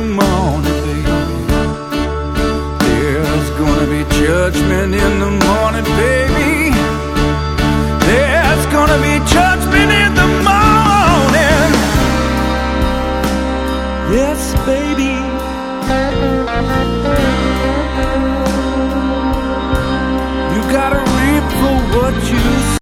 morning, baby. There's gonna be judgment in the morning, baby. There's gonna be judgment in